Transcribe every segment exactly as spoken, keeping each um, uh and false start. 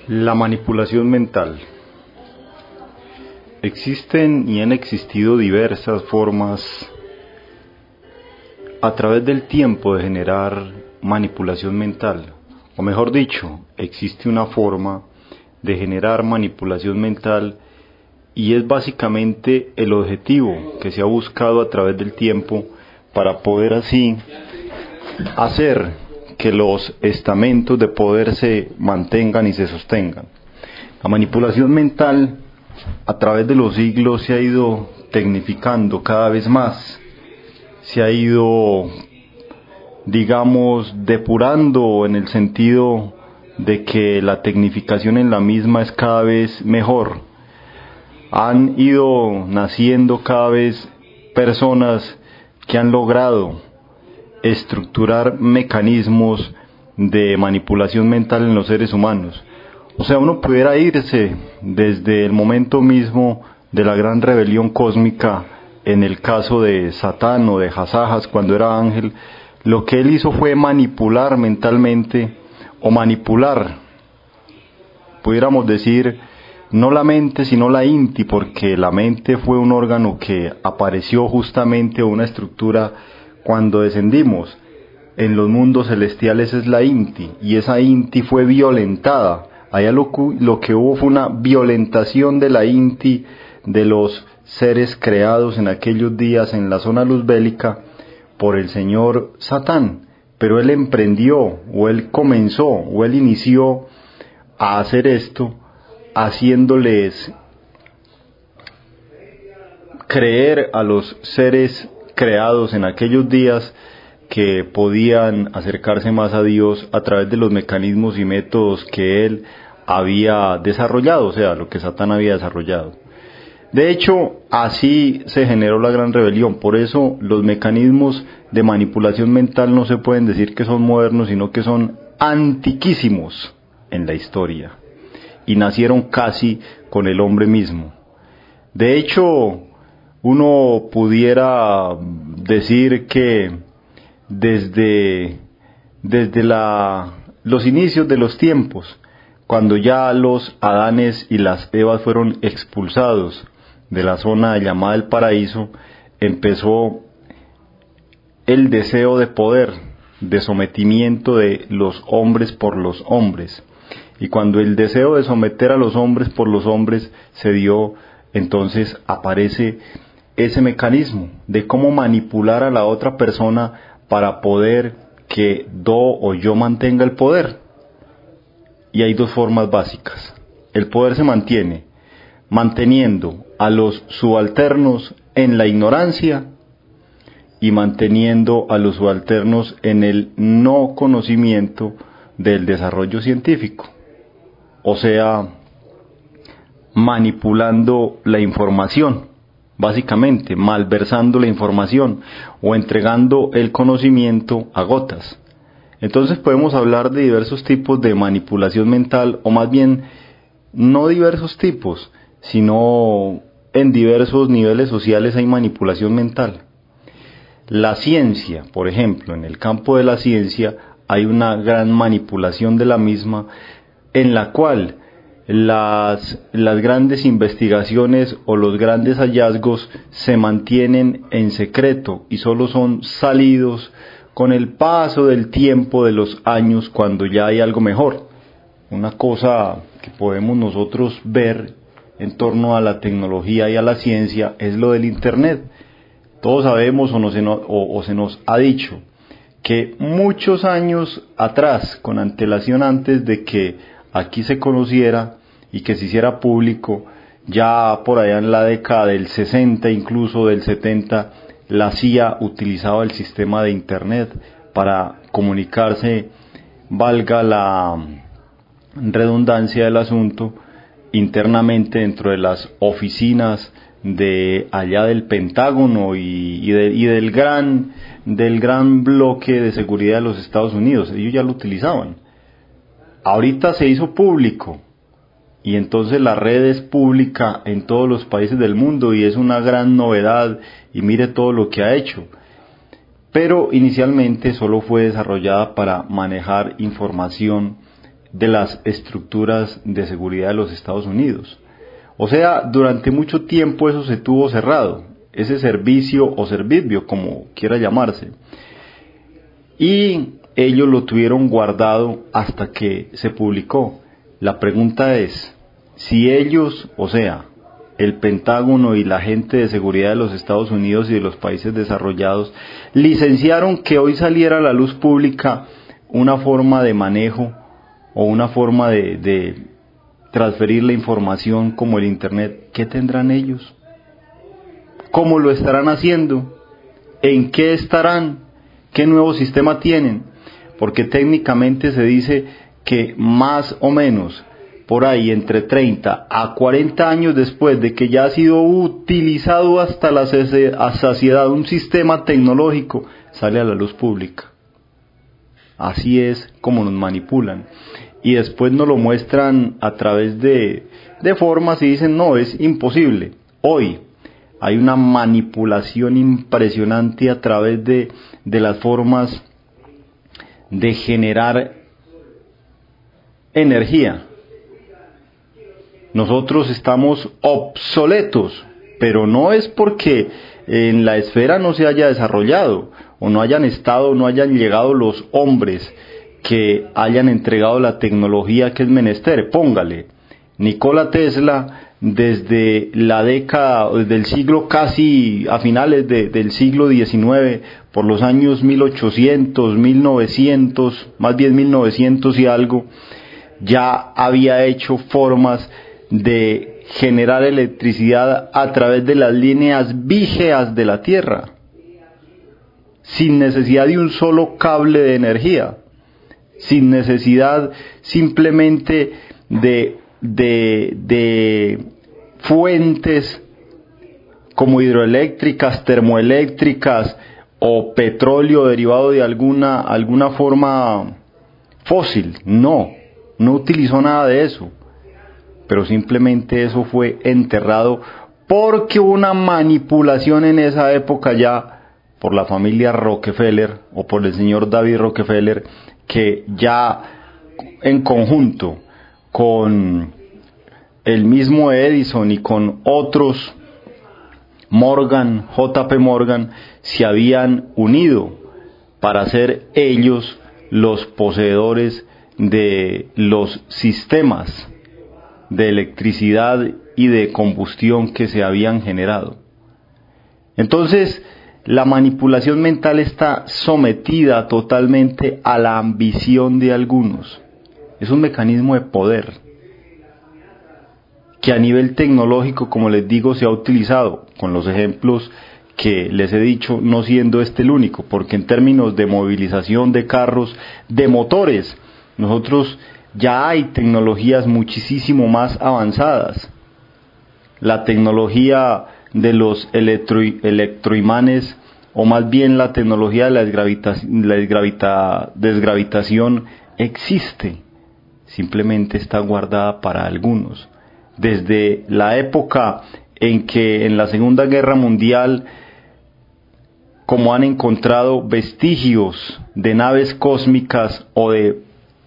La manipulación mental. Existen y han existido diversas formas a través del tiempo de generar manipulación mental, o mejor dicho, existe una forma de generar manipulación mental y es básicamente el objetivo que se ha buscado a través del tiempo para poder así hacer que los estamentos de poder se mantengan y se sostengan. La manipulación mental a través de los siglos se ha ido tecnificando cada vez más, se ha ido, digamos, depurando en el sentido de que la tecnificación en la misma es cada vez mejor. Han ido naciendo cada vez personas que han logrado estructurar mecanismos de manipulación mental en los seres humanos. O sea, uno pudiera irse desde el momento mismo de la gran rebelión cósmica, en el caso de Satán o de Hasajas cuando era ángel. Lo que él hizo fue manipular mentalmente, o manipular, pudiéramos decir, no la mente sino la inti, porque la mente fue un órgano que apareció justamente, una estructura, cuando descendimos en los mundos celestiales, es la inti, y esa inti fue violentada. Allá lo, lo que hubo fue una violentación de la inti, de los seres creados en aquellos días en la zona luz bélica por el señor Satán. Pero él emprendió, o él comenzó, o él inició a hacer esto, haciéndoles creer a los seres creados en aquellos días que podían acercarse más a Dios a través de los mecanismos y métodos que él había desarrollado, o sea, lo que Satán había desarrollado. De hecho, así se generó la gran rebelión. Por eso los mecanismos de manipulación mental no se pueden decir que son modernos, sino que son antiquísimos en la historia, y nacieron casi con el hombre mismo. De hecho, uno pudiera decir que desde, desde la, los inicios de los tiempos, cuando ya los Adanes y las Evas fueron expulsados de la zona llamada el paraíso, empezó el deseo de poder, de sometimiento de los hombres por los hombres. Y cuando el deseo de someter a los hombres por los hombres se dio, entonces aparece ese mecanismo de cómo manipular a la otra persona para poder que do o yo mantenga el poder. Y hay dos formas básicas. El poder se mantiene manteniendo a los subalternos en la ignorancia y manteniendo a los subalternos en el no conocimiento del desarrollo científico. O sea, manipulando la información, básicamente, malversando la información o entregando el conocimiento a gotas. Entonces podemos hablar de diversos tipos de manipulación mental, o más bien, no diversos tipos, sino en diversos niveles sociales hay manipulación mental. La ciencia, por ejemplo, en el campo de la ciencia hay una gran manipulación de la misma, en la cual las, las grandes investigaciones o los grandes hallazgos se mantienen en secreto y solo son salidos con el paso del tiempo, de los años, cuando ya hay algo mejor. Una cosa que podemos nosotros ver en torno a la tecnología y a la ciencia es lo del Internet. Todos sabemos o, nos, o, o se nos ha dicho que muchos años atrás, con antelación antes de que aquí se conociera y que se hiciera público, ya por allá en la década del sesenta, incluso del setenta, la C I A utilizaba el sistema de Internet para comunicarse, valga la redundancia del asunto, internamente dentro de las oficinas de allá del Pentágono y, y, de, y del gran del gran bloque de seguridad de los Estados Unidos. Ellos ya lo utilizaban. Ahorita se hizo público y entonces la red es pública en todos los países del mundo y es una gran novedad, y mire todo lo que ha hecho. Pero inicialmente solo fue desarrollada para manejar información de las estructuras de seguridad de los Estados Unidos. O sea, durante mucho tiempo eso se tuvo cerrado, ese servicio o servicio, como quiera llamarse. Y ellos lo tuvieron guardado hasta que se publicó. La pregunta es, si ellos, o sea, el Pentágono y la gente de seguridad de los Estados Unidos y de los países desarrollados, licenciaron que hoy saliera a la luz pública una forma de manejo o una forma de, de transferir la información como el Internet, ¿qué tendrán ellos? ¿Cómo lo estarán haciendo? ¿En qué estarán? ¿Qué nuevo sistema tienen? Porque técnicamente se dice que más o menos por ahí entre treinta a cuarenta años después de que ya ha sido utilizado hasta la saciedad un sistema tecnológico, sale a la luz pública. Así es como nos manipulan. Y después nos lo muestran a través de, de formas y dicen, no, es imposible. Hoy hay una manipulación impresionante a través de, de las formas de generar energía. Nosotros estamos obsoletos, pero no es porque en la esfera no se haya desarrollado, o no hayan estado, no hayan llegado los hombres que hayan entregado la tecnología que es menester. Póngale, Nikola Tesla, desde la década, desde el siglo casi a finales de, del siglo diecinueve, por los años mil ochocientos, mil novecientos, más bien mil novecientos y algo, ya había hecho formas de generar electricidad a través de las líneas vígeas de la Tierra, sin necesidad de un solo cable de energía, sin necesidad simplemente de, de, de fuentes como hidroeléctricas, termoeléctricas o petróleo derivado de alguna, alguna forma fósil. No, no utilizó nada de eso, pero simplemente eso fue enterrado porque hubo una manipulación en esa época ya por la familia Rockefeller o por el señor David Rockefeller, que ya en conjunto con el mismo Edison y con otros, Morgan, J P Morgan, se habían unido para ser ellos los poseedores de los sistemas de electricidad y de combustión que se habían generado. Entonces, la manipulación mental está sometida totalmente a la ambición de algunos. Es un mecanismo de poder que a nivel tecnológico, como les digo, se ha utilizado con los ejemplos que les he dicho, no siendo este el único, porque en términos de movilización de carros, de motores, nosotros ya hay tecnologías muchísimo más avanzadas. La tecnología de los electro, electroimanes, o más bien la tecnología de la, desgravita, la desgravita, desgravitación existe, simplemente está guardada para algunos. Desde la época en que en la Segunda Guerra Mundial, como han encontrado vestigios de naves cósmicas o de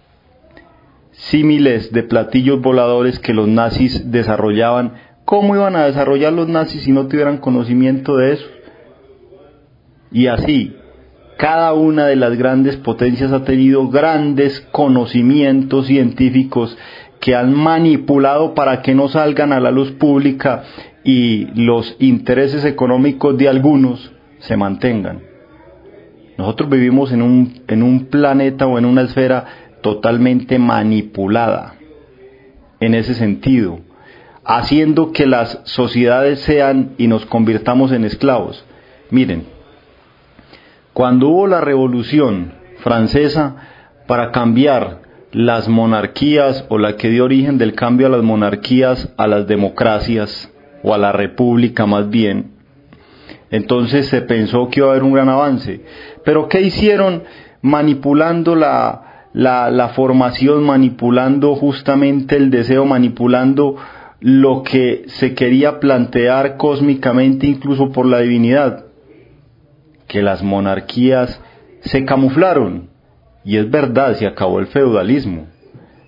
símiles de platillos voladores que los nazis desarrollaban, ¿cómo iban a desarrollar los nazis si no tuvieran conocimiento de eso? Y así, cada una de las grandes potencias ha tenido grandes conocimientos científicos que han manipulado para que no salgan a la luz pública y los intereses económicos de algunos se mantengan. Nosotros vivimos en un, en un planeta o en una esfera totalmente manipulada en ese sentido, haciendo que las sociedades sean y nos convirtamos en esclavos. Miren, cuando hubo la Revolución Francesa para cambiar las monarquías, o la que dio origen del cambio a las monarquías a las democracias, o a la república más bien, entonces se pensó que iba a haber un gran avance. Pero ¿qué hicieron? Manipulando la, la, la formación, manipulando justamente el deseo, manipulando lo que se quería plantear cósmicamente, incluso por la divinidad, que las monarquías se camuflaron. Y es verdad, se acabó el feudalismo,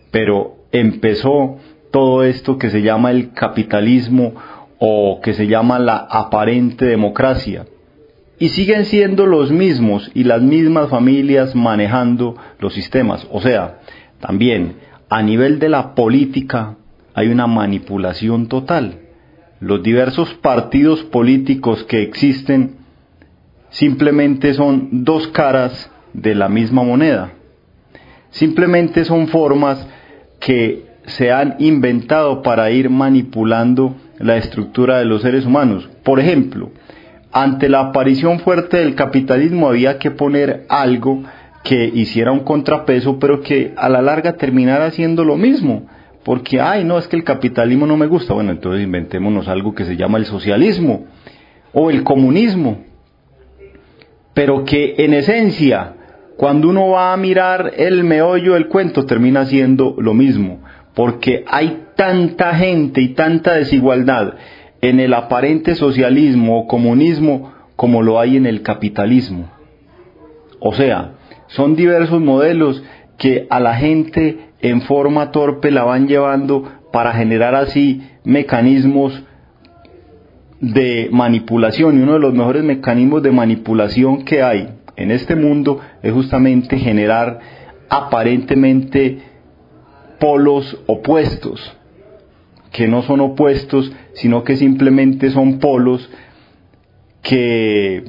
pero empezó todo esto que se llama el capitalismo o que se llama la aparente democracia. Y siguen siendo los mismos y las mismas familias manejando los sistemas. O sea, también a nivel de la política hay una manipulación total. Los diversos partidos políticos que existen simplemente son dos caras de la misma moneda. Simplemente son formas que se han inventado para ir manipulando la estructura de los seres humanos. Por ejemplo, ante la aparición fuerte del capitalismo había que poner algo que hiciera un contrapeso, pero que a la larga terminara haciendo lo mismo. Porque, ay, no, es que el capitalismo no me gusta. Bueno, entonces inventémonos algo que se llama el socialismo o el comunismo. Pero que en esencia, cuando uno va a mirar el meollo del cuento, termina siendo lo mismo. Porque hay tanta gente y tanta desigualdad en el aparente socialismo o comunismo como lo hay en el capitalismo. O sea, son diversos modelos que a la gente en forma torpe la van llevando para generar así mecanismos de manipulación. Y uno de los mejores mecanismos de manipulación que hay en este mundo es justamente generar aparentemente polos opuestos, que no son opuestos, sino que simplemente son polos que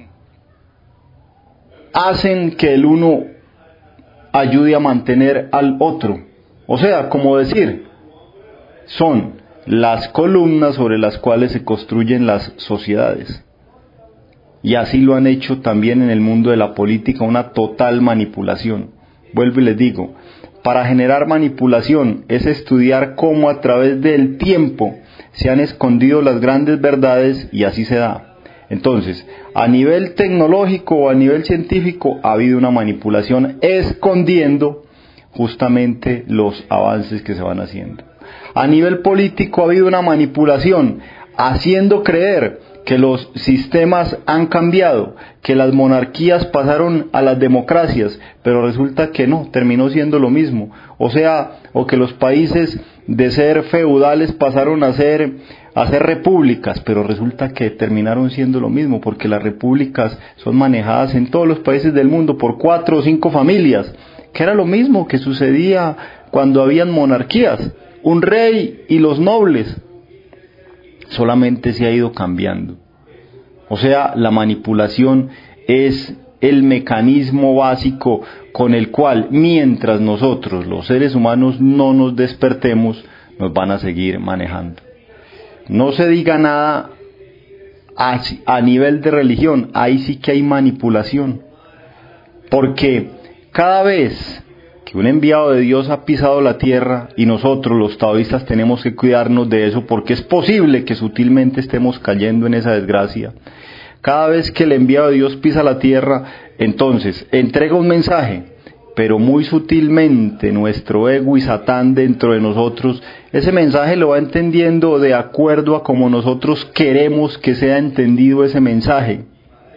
hacen que el uno ayude a mantener al otro. O sea, como decir, son las columnas sobre las cuales se construyen las sociedades. Y así lo han hecho también en el mundo de la política, una total manipulación. Vuelvo y les digo, para generar manipulación es estudiar cómo a través del tiempo se han escondido las grandes verdades y así se da. Entonces, a nivel tecnológico o a nivel científico ha habido una manipulación escondiendo justamente los avances que se van haciendo. A nivel político ha habido una manipulación haciendo creer que los sistemas han cambiado, que las monarquías pasaron a las democracias, pero resulta que no, terminó siendo lo mismo. O sea, o que los países de ser feudales pasaron a ser, a ser repúblicas, pero resulta que terminaron siendo lo mismo, porque las repúblicas son manejadas en todos los países del mundo por cuatro o cinco familias, que era lo mismo que sucedía cuando habían monarquías, un rey y los nobles. Solamente se ha ido cambiando. O sea, la manipulación es el mecanismo básico con el cual, mientras nosotros, los seres humanos, no nos despertemos, nos van a seguir manejando. No se diga nada a, a nivel de religión, ahí sí que hay manipulación. Porque cada vez que un enviado de Dios ha pisado la tierra, y nosotros los taoístas tenemos que cuidarnos de eso, porque es posible que sutilmente estemos cayendo en esa desgracia. Cada vez que el enviado de Dios pisa la tierra, entonces entrega un mensaje, pero muy sutilmente nuestro ego y Satán dentro de nosotros, ese mensaje lo va entendiendo de acuerdo a como nosotros queremos que sea entendido ese mensaje,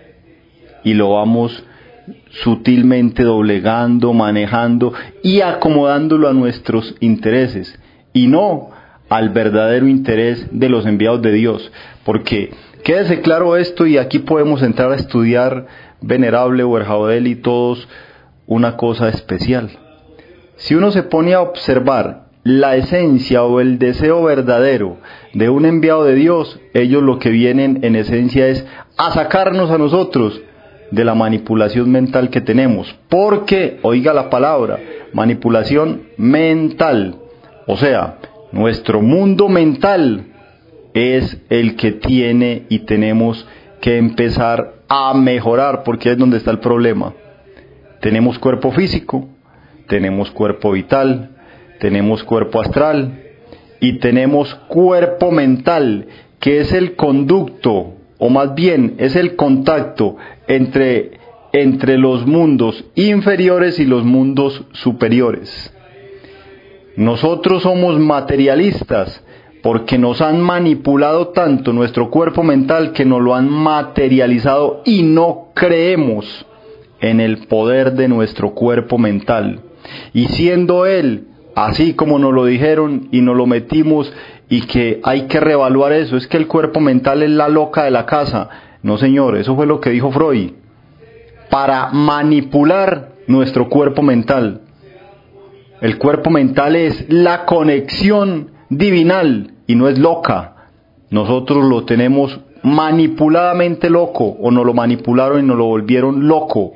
y lo vamos sutilmente doblegando, manejando y acomodándolo a nuestros intereses y no al verdadero interés de los enviados de Dios. Porque quédese claro esto, y aquí podemos entrar a estudiar, venerable Werjaudel y todos, una cosa especial. Si uno se pone a observar la esencia o el deseo verdadero de un enviado de Dios, ellos lo que vienen en esencia es a sacarnos a nosotros de la manipulación mental que tenemos, porque, oiga la palabra, manipulación mental, o sea, nuestro mundo mental es el que tiene y tenemos que empezar a mejorar, porque es donde está el problema. Tenemos cuerpo físico, tenemos cuerpo vital, tenemos cuerpo astral y tenemos cuerpo mental, que es el conducto, o más bien es el contacto entre, entre los mundos inferiores y los mundos superiores. Nosotros somos materialistas porque nos han manipulado tanto nuestro cuerpo mental que nos lo han materializado y no creemos en el poder de nuestro cuerpo mental. Y siendo él así como nos lo dijeron y nos lo metimos y que hay que reevaluar eso, es que el cuerpo mental es la loca de la casa. No, señor, eso fue lo que dijo Freud, para manipular nuestro cuerpo mental. El cuerpo mental es la conexión divinal y no es loca. Nosotros lo tenemos manipuladamente loco, o nos lo manipularon y nos lo volvieron loco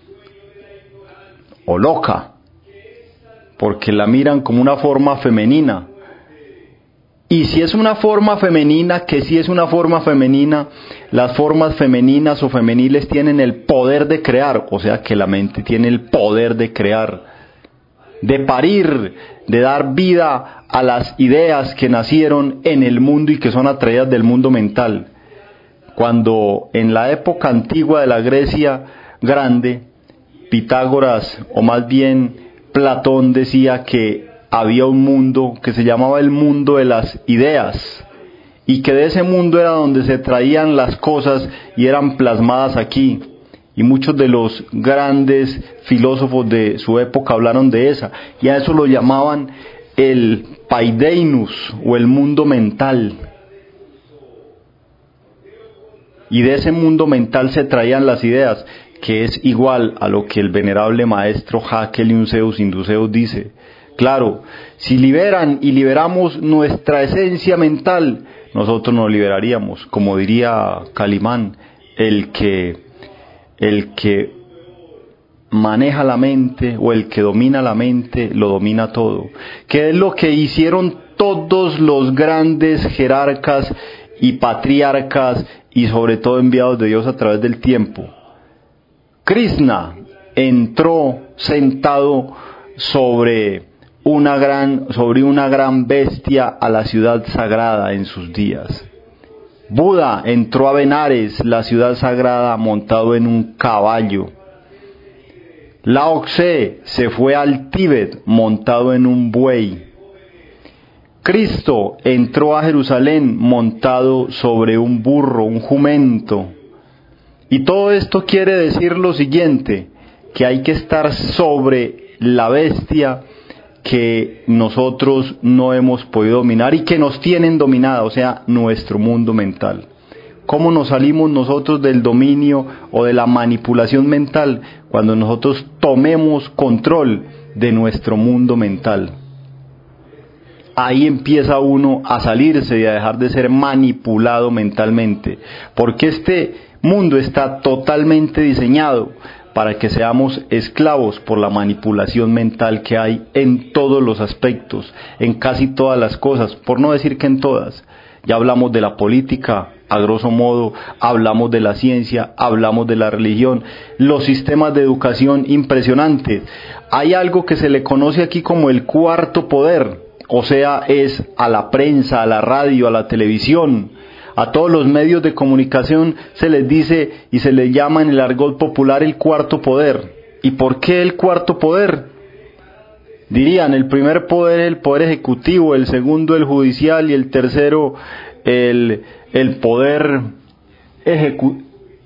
o loca, porque la miran como una forma femenina. Y si es una forma femenina, que si es una forma femenina, las formas femeninas o femeniles tienen el poder de crear, o sea que la mente tiene el poder de crear, de parir, de dar vida a las ideas que nacieron en el mundo y que son atraídas del mundo mental. Cuando en la época antigua de la Grecia grande, Pitágoras, o más bien Platón, decía que había un mundo que se llamaba el mundo de las ideas, y que de ese mundo era donde se traían las cosas y eran plasmadas aquí. Y muchos de los grandes filósofos de su época hablaron de esa, y a eso lo llamaban el paideinus, o el mundo mental. Y de ese mundo mental se traían las ideas, que es igual a lo que el venerable maestro Haeckel Iunseus Induceus dice. Claro, si liberan y liberamos nuestra esencia mental, nosotros nos liberaríamos, como diría Calimán, el que, el que maneja la mente o el que domina la mente, lo domina todo. Que es lo que hicieron todos los grandes jerarcas y patriarcas y sobre todo enviados de Dios a través del tiempo. Krishna entró sentado sobre una gran, sobre una gran bestia a la ciudad sagrada en sus días. Buda entró a Benares, la ciudad sagrada, montado en un caballo. Lao Tse se fue al Tíbet montado en un buey. Cristo entró a Jerusalén montado sobre un burro, un jumento. Y todo esto quiere decir lo siguiente, que hay que estar sobre la bestia que nosotros no hemos podido dominar y que nos tienen dominada, o sea, nuestro mundo mental. ¿Cómo nos salimos nosotros del dominio o de la manipulación mental? Cuando nosotros tomemos control de nuestro mundo mental. Ahí empieza uno a salirse y a dejar de ser manipulado mentalmente, porque este mundo está totalmente diseñado para que seamos esclavos por la manipulación mental que hay en todos los aspectos, en casi todas las cosas, por no decir que en todas. Ya hablamos de la política, a grosso modo, hablamos de la ciencia, hablamos de la religión, los sistemas de educación impresionantes. Hay algo que se le conoce aquí como el cuarto poder, o sea, es a la prensa, a la radio, a la televisión, a todos los medios de comunicación se les dice y se les llama en el argot popular el cuarto poder. ¿Y por qué el cuarto poder? Dirían, el primer poder es el poder ejecutivo, el segundo el judicial y el tercero el, el poder ejecu-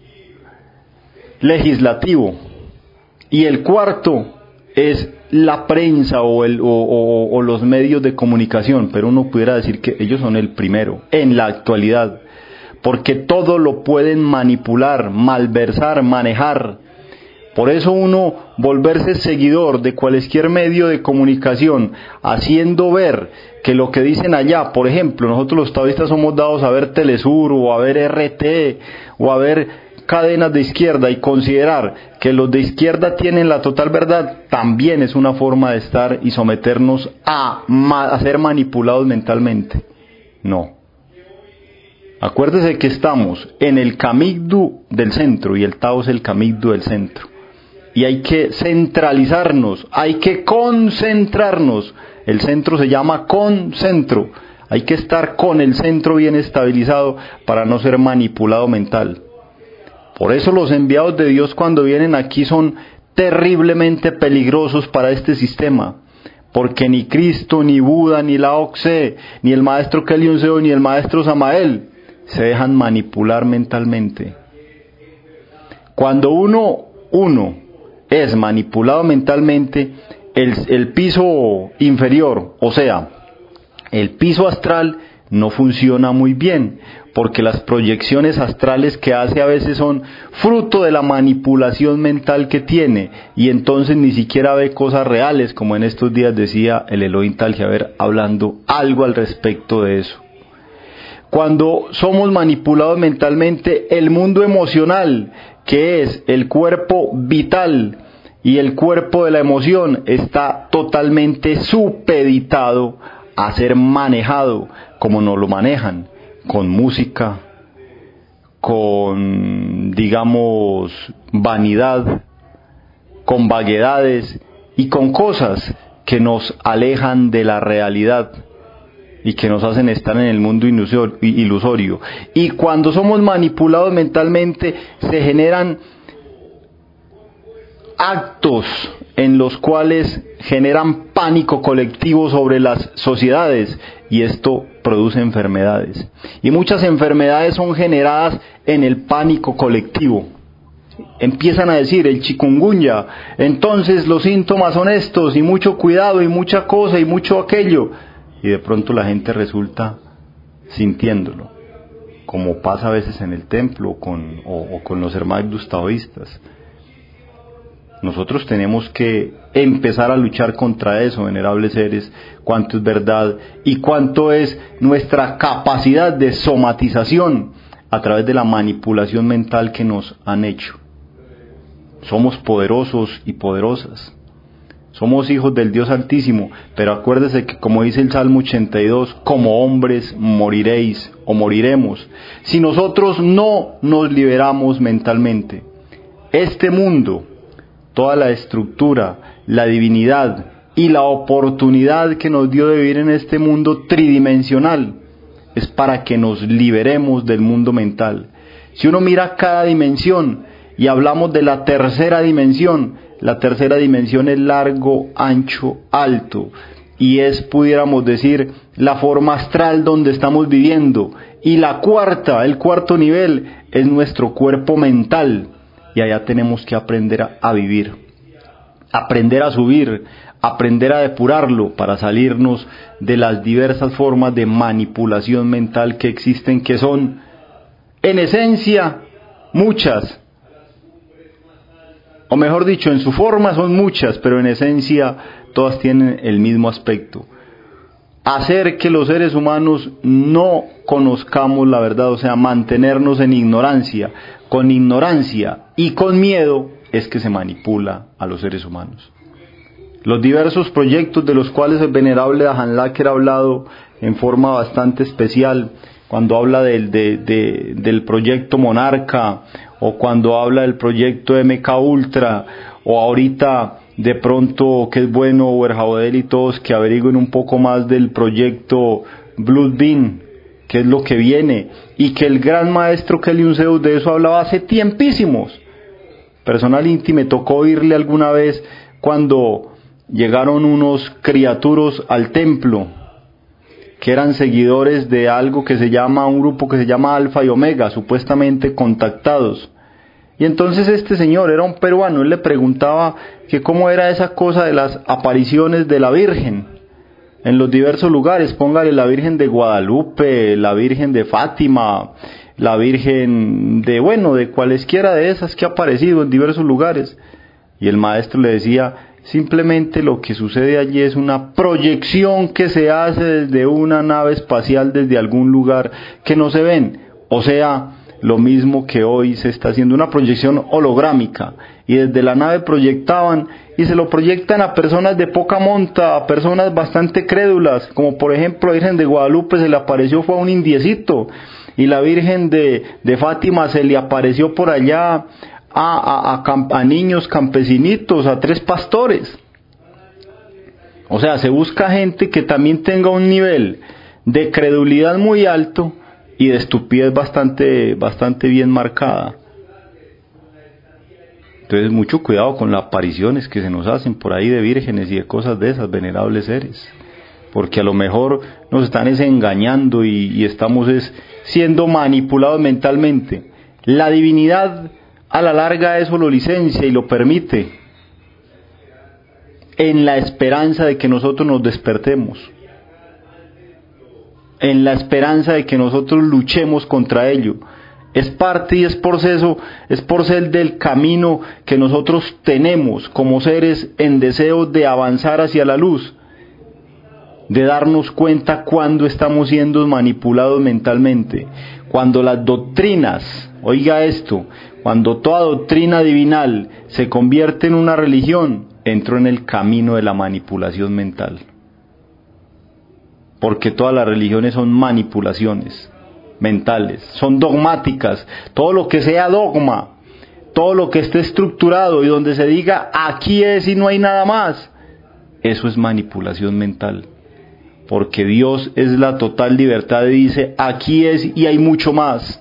legislativo. Y el cuarto es la prensa o, el, o, o, o los medios de comunicación, pero uno pudiera decir que ellos son el primero en la actualidad, porque todo lo pueden manipular, malversar, manejar. Por eso uno volverse seguidor de cualquier medio de comunicación, haciendo ver que lo que dicen allá, por ejemplo, nosotros los taoístas somos dados a ver Telesur o a ver R T o a ver cadenas de izquierda, y considerar que los de izquierda tienen la total verdad, también es una forma de estar y someternos a, a ser manipulados mentalmente. No. Acuérdese que estamos en el Kamigdu del centro, y el Tao es el Kamigdu del centro. Y hay que centralizarnos, hay que concentrarnos. El centro se llama concentro. Hay que estar con el centro bien estabilizado para no ser manipulado mental. Por eso los enviados de Dios cuando vienen aquí son terriblemente peligrosos para este sistema, porque ni Cristo, ni Buda, ni Lao Tse, ni el maestro Keliunseo, ni el maestro Samael se dejan manipular mentalmente. Cuando uno, uno es manipulado mentalmente, el, el piso inferior, o sea, el piso astral no funciona muy bien, porque las proyecciones astrales que hace a veces son fruto de la manipulación mental que tiene, y entonces ni siquiera ve cosas reales, como en estos días decía el Elohim Taljaber hablando algo al respecto de eso. Cuando somos manipulados mentalmente, el mundo emocional, que es el cuerpo vital y el cuerpo de la emoción, está totalmente supeditado a ser manejado como nos lo manejan, con música, con, digamos, vanidad, con vaguedades y con cosas que nos alejan de la realidad y que nos hacen estar en el mundo ilusorio. Y cuando somos manipulados mentalmente, se generan actos en los cuales generan pánico colectivo sobre las sociedades, y esto produce enfermedades. Y muchas enfermedades son generadas en el pánico colectivo. Empiezan a decir el chikungunya, entonces los síntomas son estos, y mucho cuidado, y mucha cosa, y mucho aquello. Y de pronto la gente resulta sintiéndolo, como pasa a veces en el templo con, o, o con los hermanos taoístas. Nosotros tenemos que empezar a luchar contra eso, venerables seres, cuánto es verdad y cuánto es nuestra capacidad de somatización a través de la manipulación mental que nos han hecho. Somos poderosos y poderosas. Somos hijos del Dios Altísimo, pero acuérdese que, como dice el Salmo ochenta y dos, como hombres moriréis o moriremos, si nosotros no nos liberamos mentalmente. Este mundo, toda la estructura, la divinidad y la oportunidad que nos dio de vivir en este mundo tridimensional, es para que nos liberemos del mundo mental. Si uno mira cada dimensión y hablamos de la tercera dimensión, la tercera dimensión es largo, ancho, alto, y es, pudiéramos decir, la forma astral donde estamos viviendo. Y la cuarta, el cuarto nivel, es nuestro cuerpo mental, y allá tenemos que aprender a, a vivir, aprender a subir, aprender a depurarlo para salirnos de las diversas formas de manipulación mental que existen, que son, en esencia, muchas. O mejor dicho, en su forma son muchas, pero en esencia todas tienen el mismo aspecto. Hacer que los seres humanos no conozcamos la verdad, o sea, mantenernos en ignorancia. Con ignorancia y con miedo es que se manipula a los seres humanos. Los diversos proyectos de los cuales el venerable Dajan Laker ha hablado en forma bastante especial, cuando habla del, de, de, del proyecto Monarca, o cuando habla del proyecto M K Ultra, o ahorita de pronto que es bueno Werjaudel y todos que averigüen un poco más del proyecto Blood Bean, que es lo que viene, y que el gran maestro Kelly Unseus de eso hablaba hace tiempísimos. Personal íntimo, me tocó oírle alguna vez cuando llegaron unos criaturos al templo, que eran seguidores de algo que se llama, un grupo que se llama Alfa y Omega, supuestamente contactados. Y entonces este señor era un peruano, él le preguntaba que cómo era esa cosa de las apariciones de la Virgen en los diversos lugares. Póngale la Virgen de Guadalupe, la Virgen de Fátima, la Virgen de, bueno, de cualesquiera de esas que ha aparecido en diversos lugares. Y el maestro le decía, simplemente lo que sucede allí es una proyección que se hace desde una nave espacial, desde algún lugar que no se ven. O sea, lo mismo que hoy se está haciendo, una proyección holográmica. Y desde la nave proyectaban, y se lo proyectan a personas de poca monta, a personas bastante crédulas, como por ejemplo la Virgen de Guadalupe se le apareció, fue a un indiecito, y la Virgen de, de Fátima se le apareció por allá a, a, a, a niños campesinitos, a tres pastores. O sea, se busca gente que también tenga un nivel de credulidad muy alto y de estupidez bastante, bastante bien marcada. Entonces, mucho cuidado con las apariciones que se nos hacen por ahí de vírgenes y de cosas de esas, venerables seres. Porque a lo mejor nos están es engañando y, y estamos es siendo manipulados mentalmente. La divinidad a la larga eso lo licencia y lo permite. en la esperanza de que nosotros nos despertemos, en la esperanza de que nosotros luchemos contra ello. Es parte y es proceso, es por ser del camino que nosotros tenemos como seres en deseo de avanzar hacia la luz, de darnos cuenta cuando estamos siendo manipulados mentalmente, cuando las doctrinas, oiga esto, cuando toda doctrina divinal se convierte en una religión, entro en el camino de la manipulación mental. Porque todas las religiones son manipulaciones mentales, son dogmáticas. Todo lo que sea dogma, todo lo que esté estructurado y donde se diga aquí es y no hay nada más, eso es manipulación mental. Porque Dios es la total libertad y dice aquí es y hay mucho más.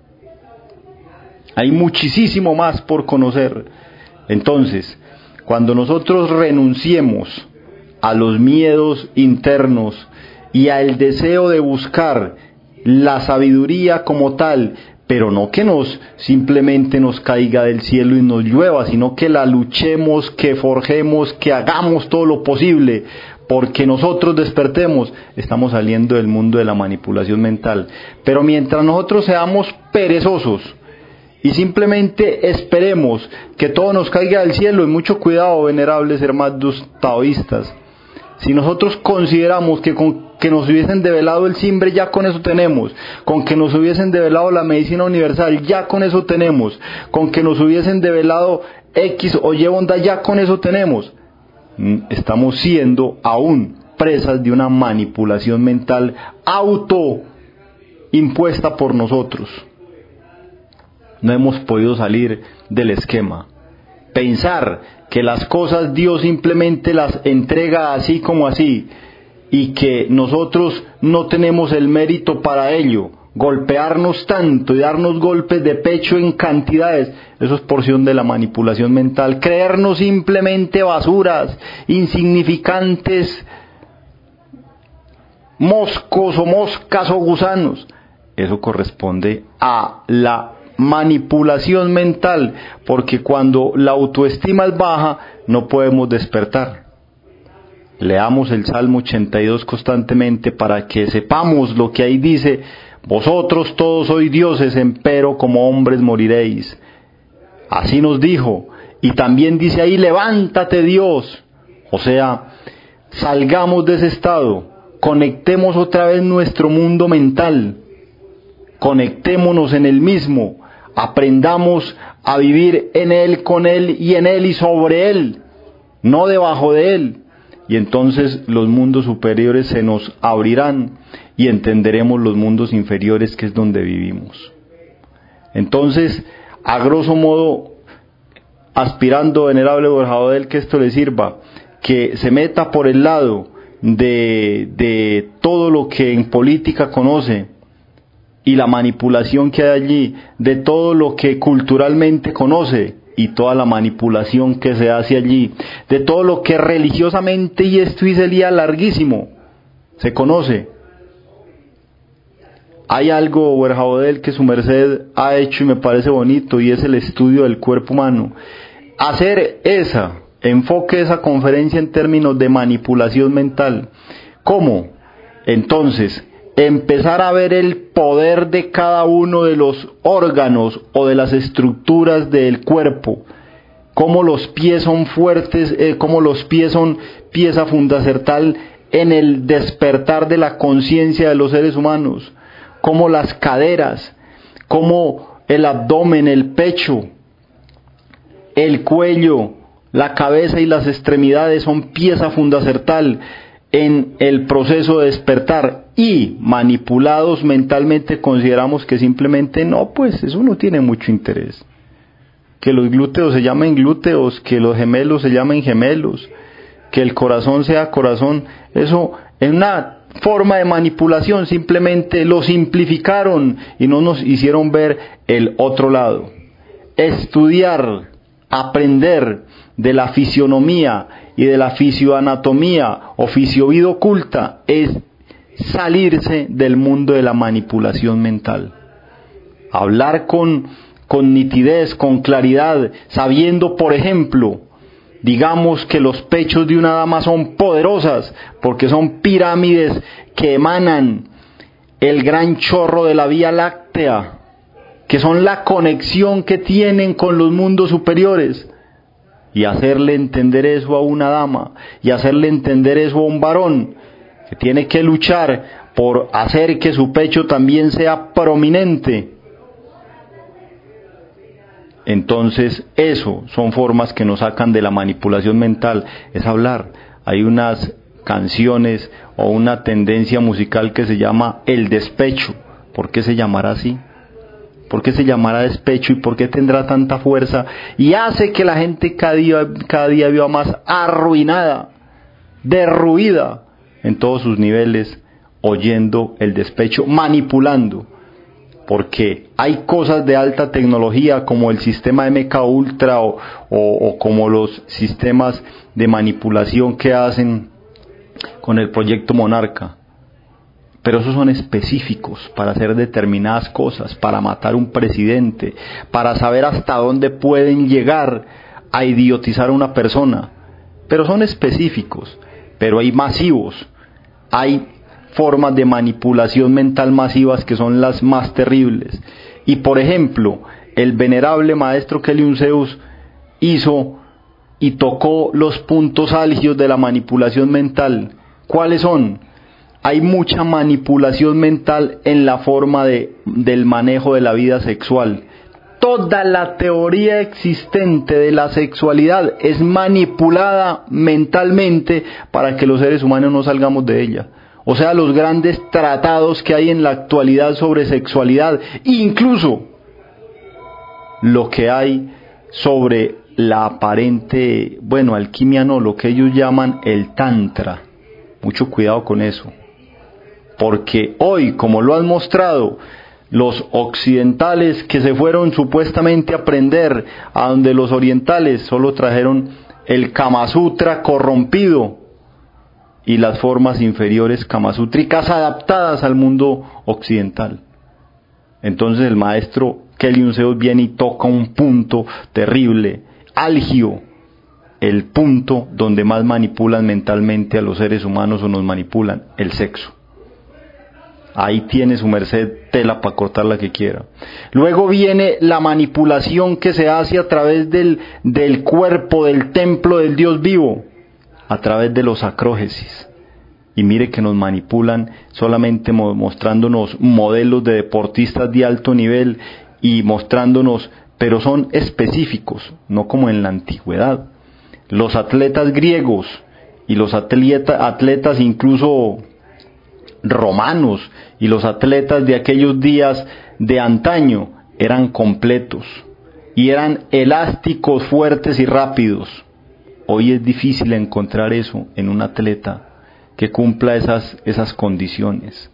Hay muchísimo más por conocer. Entonces, cuando nosotros renunciemos a los miedos internos y al deseo de buscar la sabiduría como tal, pero no que nos simplemente nos caiga del cielo y nos llueva, sino que la luchemos, que forjemos, que hagamos todo lo posible porque nosotros despertemos, estamos saliendo del mundo de la manipulación mental. Pero mientras nosotros seamos perezosos y simplemente esperemos que todo nos caiga del cielo, y mucho cuidado, venerables hermanos taoístas, si nosotros consideramos que con que nos hubiesen develado el simbre, ya con eso tenemos, con que nos hubiesen develado la medicina universal, ya con eso tenemos, con que nos hubiesen develado X o Y onda, ya con eso tenemos, estamos siendo aún presas de una manipulación mental auto impuesta por nosotros. No hemos podido salir del esquema. Pensar que las cosas Dios simplemente las entrega así como así y que nosotros no tenemos el mérito para ello, golpearnos tanto y darnos golpes de pecho en cantidades, eso es porción de la manipulación mental. Creernos simplemente basuras, insignificantes, moscos o moscas o gusanos, eso corresponde a la manipulación mental, porque cuando la autoestima es baja no podemos despertar. Leamos el Salmo ochenta y dos constantemente para que sepamos lo que ahí dice: vosotros todos sois dioses, empero como hombres moriréis. Así nos dijo, y también dice ahí: levántate Dios. O sea, salgamos de ese estado, conectemos otra vez nuestro mundo mental, conectémonos en el mismo, aprendamos a vivir en él, con él y en él y sobre él, no debajo de él. Y entonces los mundos superiores se nos abrirán y entenderemos los mundos inferiores, que es donde vivimos. Entonces, a grosso modo, aspirando, venerable Borjadel, que esto le sirva, que se meta por el lado de, de todo lo que en política conoce y la manipulación que hay allí, de todo lo que culturalmente conoce y toda la manipulación que se hace allí, de todo lo que religiosamente, y esto y sería larguísimo, se conoce. Hay algo, Borjadel, que su merced ha hecho y me parece bonito, y es el estudio del cuerpo humano. Hacer esa, enfoque esa conferencia en términos de manipulación mental. ¿Cómo? Entonces, empezar a ver el poder de cada uno de los órganos o de las estructuras del cuerpo, cómo los pies son fuertes, eh, cómo los pies son pieza fundacional en el despertar de la conciencia de los seres humanos, cómo las caderas, cómo el abdomen, el pecho, el cuello, la cabeza y las extremidades son pieza fundacional en el proceso de despertar, y manipulados mentalmente consideramos que simplemente no, pues eso no tiene mucho interés. Que los glúteos se llamen glúteos, que los gemelos se llamen gemelos, que el corazón sea corazón, eso es una forma de manipulación, simplemente lo simplificaron y no nos hicieron ver el otro lado. Estudiar, aprender de la fisionomía y de la fisioanatomía o fisiovida oculta es salirse del mundo de la manipulación mental. Hablar con, con nitidez, con claridad, sabiendo, por ejemplo, digamos que los pechos de una dama son poderosas, porque son pirámides que emanan el gran chorro de la Vía Láctea, que son la conexión que tienen con los mundos superiores. Y hacerle entender eso a una dama, y hacerle entender eso a un varón, que tiene que luchar por hacer que su pecho también sea prominente. Entonces, eso son formas que nos sacan de la manipulación mental, es hablar. Hay unas canciones o una tendencia musical que se llama el despecho. ¿Por qué se llamará así? ¿Por qué se llamará despecho y por qué tendrá tanta fuerza? Y hace que la gente cada día, cada día viva más arruinada, derruida en todos sus niveles, oyendo el despecho, manipulando. Porque hay cosas de alta tecnología como el sistema M K Ultra o, o, o como los sistemas de manipulación que hacen con el proyecto Monarca. Pero esos son específicos para hacer determinadas cosas, para matar un presidente, para saber hasta dónde pueden llegar a idiotizar a una persona. Pero son específicos, pero hay masivos, hay formas de manipulación mental masivas que son las más terribles. Y por ejemplo, el venerable maestro Kelly Zeus hizo y tocó los puntos álgidos de la manipulación mental. ¿Cuáles son? Hay mucha manipulación mental en la forma de, del manejo de la vida sexual. Toda la teoría existente de la sexualidad es manipulada mentalmente para que los seres humanos no salgamos de ella. O sea, los grandes tratados que hay en la actualidad sobre sexualidad, incluso lo que hay sobre la aparente, bueno, alquimia no, lo que ellos llaman el tantra. Mucho cuidado con eso. Porque hoy, como lo han mostrado los occidentales que se fueron supuestamente a aprender a donde los orientales solo trajeron el Kama Sutra corrompido y las formas inferiores kamasútricas adaptadas al mundo occidental. Entonces el maestro Kelly Zeus viene y toca un punto terrible, álgido, el punto donde más manipulan mentalmente a los seres humanos o nos manipulan, el sexo. Ahí tiene su merced tela para cortar la que quiera. Luego viene la manipulación que se hace a través del, del cuerpo, del templo del Dios vivo, a través de los acrógesis. Y mire que nos manipulan solamente mostrándonos modelos de deportistas de alto nivel y mostrándonos, pero son específicos, no como en la antigüedad. Los atletas griegos y los atleta, atletas incluso romanos y los atletas de aquellos días de antaño eran completos y eran elásticos, fuertes y rápidos. Hoy es difícil encontrar eso en un atleta que cumpla esas, esas condiciones.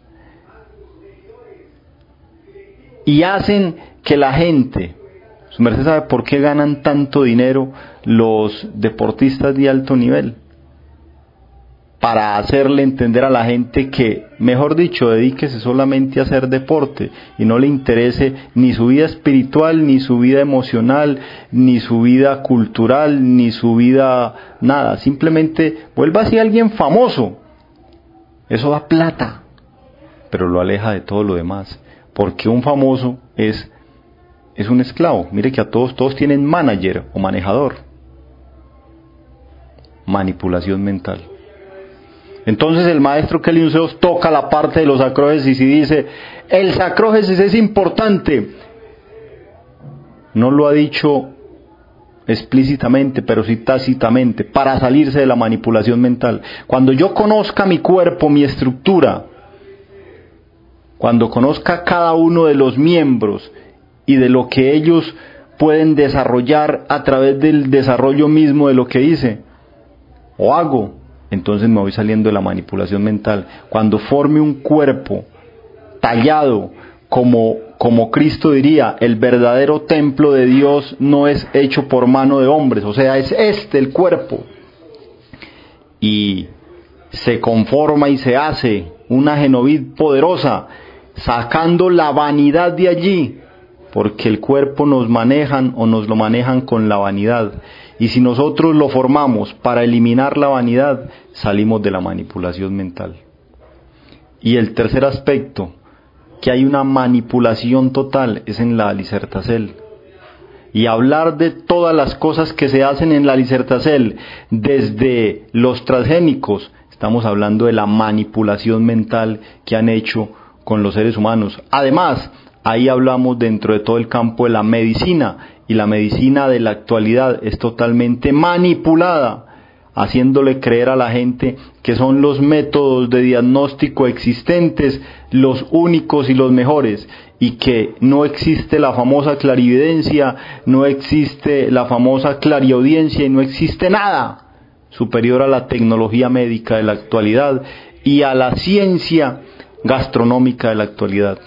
Y hacen que la gente, su merced sabe por qué ganan tanto dinero los deportistas de alto nivel, para hacerle entender a la gente que, mejor dicho, dedíquese solamente a hacer deporte y no le interese ni su vida espiritual, ni su vida emocional, ni su vida cultural, ni su vida nada. Simplemente vuelva así alguien famoso. Eso da plata, pero lo aleja de todo lo demás, porque un famoso es, es un esclavo. Mire que a todos, todos tienen manager o manejador. Manipulación mental. Entonces el maestro Kelly Zeus toca la parte de los acrógesis y dice, el sacrógesis es importante. No lo ha dicho explícitamente, pero sí tácitamente, para salirse de la manipulación mental. Cuando yo conozca mi cuerpo, mi estructura, cuando conozca cada uno de los miembros y de lo que ellos pueden desarrollar a través del desarrollo mismo de lo que hice o hago, entonces me voy saliendo de la manipulación mental. Cuando forme un cuerpo tallado como, como Cristo diría, el verdadero templo de Dios no es hecho por mano de hombres, o sea, es este el cuerpo. Y se conforma y se hace una genovid poderosa, sacando la vanidad de allí, porque el cuerpo nos manejan o nos lo manejan con la vanidad. Y si nosotros lo formamos para eliminar la vanidad, salimos de la manipulación mental. Y el tercer aspecto, que hay una manipulación total, es en la Alicertacel. Y hablar de todas las cosas que se hacen en la Alicertacel, desde los transgénicos, estamos hablando de la manipulación mental que han hecho con los seres humanos. Además, ahí hablamos dentro de todo el campo de la medicina, y la medicina de la actualidad es totalmente manipulada, haciéndole creer a la gente que son los métodos de diagnóstico existentes los únicos y los mejores, y que no existe la famosa clarividencia, no existe la famosa clariaudiencia y no existe nada superior a la tecnología médica de la actualidad y a la ciencia gastronómica de la actualidad.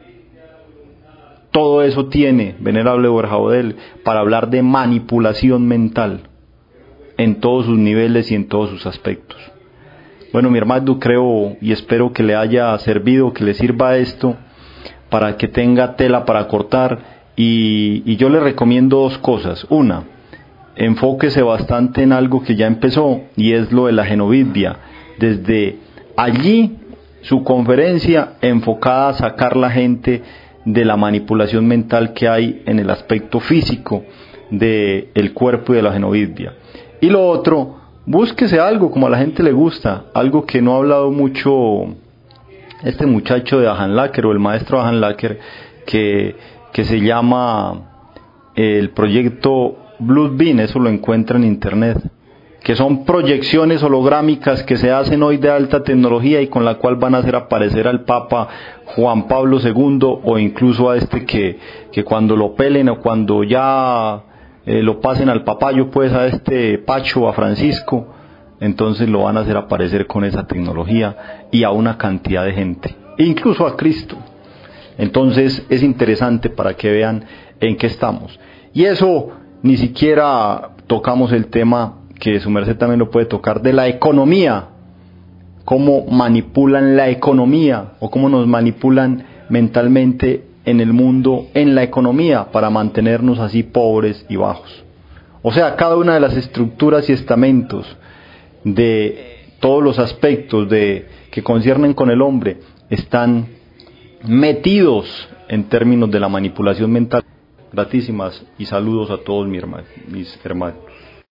Todo eso tiene venerable Borja Bodel para hablar de manipulación mental en todos sus niveles y en todos sus aspectos. Bueno, mi hermano, creo y espero que le haya servido, que le sirva esto para que tenga tela para cortar, y, y yo le recomiendo dos cosas. Una, enfóquese bastante en algo que ya empezó, y es lo de la Genoviddia. Desde allí, su conferencia enfocada a sacar la gente de la manipulación mental que hay en el aspecto físico del cuerpo y de la Genoviddia. Y lo otro, búsquese algo como a la gente le gusta, algo que no ha hablado mucho este muchacho de Ajanlaker, o el maestro Ajanlaker, que, que se llama el proyecto Bloodbeam. Eso lo encuentra en internet, que son proyecciones holográmicas que se hacen hoy de alta tecnología y con la cual van a hacer aparecer al Papa Juan Pablo segundo, o incluso a este que, que cuando lo pelen o cuando ya eh, lo pasen al papayo, pues a este Pacho, a Francisco, entonces lo van a hacer aparecer con esa tecnología y a una cantidad de gente, incluso a Cristo. Entonces es interesante para que vean en qué estamos. Y eso ni siquiera tocamos el tema que su merced también lo puede tocar, de la economía, cómo manipulan la economía o cómo nos manipulan mentalmente en el mundo, en la economía, para mantenernos así pobres y bajos. O sea, cada una de las estructuras y estamentos de todos los aspectos de que conciernen con el hombre están metidos en términos de la manipulación mental. Gratísimas y saludos a todos mis hermanos.